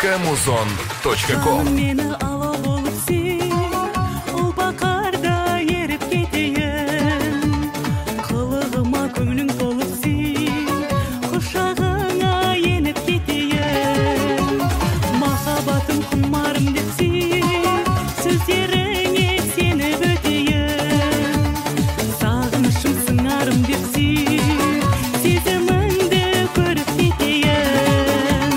www.muzon.com. Meni ала болып сен, ол бақарда еріп кетейін. Қылығыма көңілің толып сен, құшағыңа еніп кетейін. Махаббатым құмарым деп сен, сөздеріңе сеніп өтейін. Сағынышым сыңарым деп сен, сезіміңді көріп кетейін.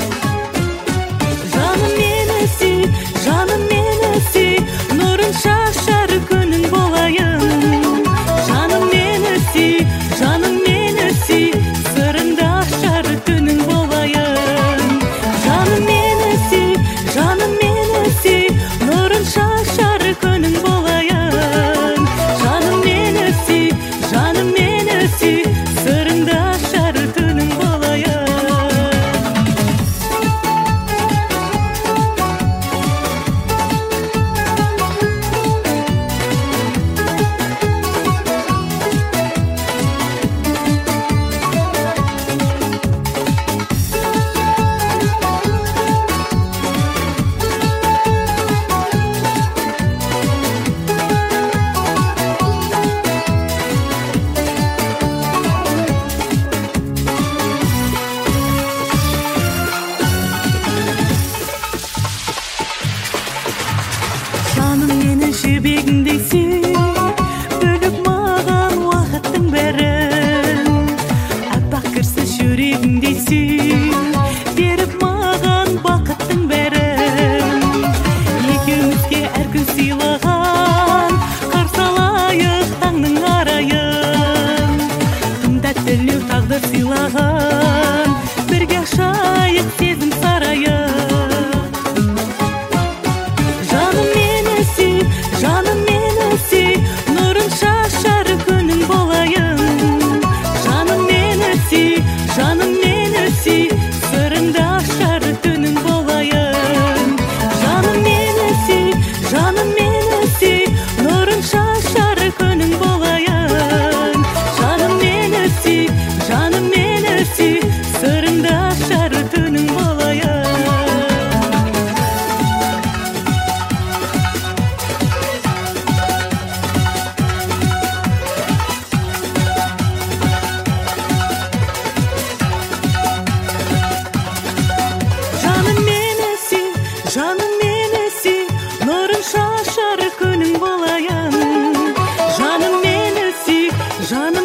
Жаным мені сүй, нұрын шашар күнің болайын. Жаным мені сүй, сырыңды ашар түнің болайын. Жаным мені сүй, нұрын шашар күнің болайын. Жаным мені сүй, сырыңды ашар түнің болайын. Жаным мені жібегіңдей сүй, бөліп маған уақыттың бәрін. Аппақ кірсіз жүрегіңдей сүй, беріп маған бақыттың бәрін. Екеумізге әр күн сыйлаған, қарсы алайық таңның арайын. Тым тәттілеу тағдыр сыйлаған, бірге ашайық сезім сарайын. Жаным мені сүй, нұрын шашар күнің болайын. Жаным мені сүй, сырыңды ашар түнің болайын. Жаным мені сүй, нұрын шашар күнің болайын. Жаным мені сүй, сырыңды ашар түнің болайын. Жаным мені сүй, нұрын шашар күнің болайын. Жаным мені сүй,